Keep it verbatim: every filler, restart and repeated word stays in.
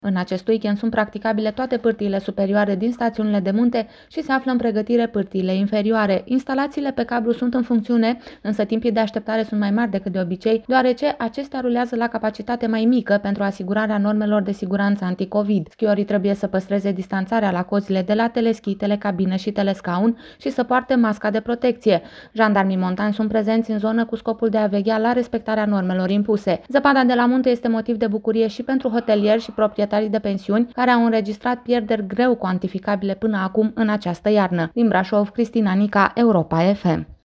În acest weekend sunt practicabile toate pârtiile superioare din stațiunile de munte și se află în pregătire pârtiile inferioare. Instalațiile pe cablu sunt în funcțiune, însă timpii de așteptare sunt mai mari decât de obicei, deoarece acestea rulează la capacitate mai mică pentru asigurarea normelor de siguranță anti-Covid. Schiorii trebuie să păstreze distanțarea la cozile de la teleschi, telecabină și telescaun și să poarte masca de protecție. Jandarmii montani sunt prezenți în zonă cu scopul de a veghea la respectarea normelor impuse. Zăpada de la munte este motiv de bucurie și pentru hotelieri și proprietari de pensiuni care au înregistrat pierderi greu cuantificabile până acum în această iarnă. Din Brașov, Cristina Nica, Europa F M.